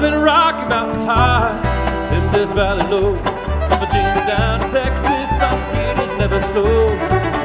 been Rocky Mountain High and Death Valley Low. From Virginia down to Texas, my speed would never slow.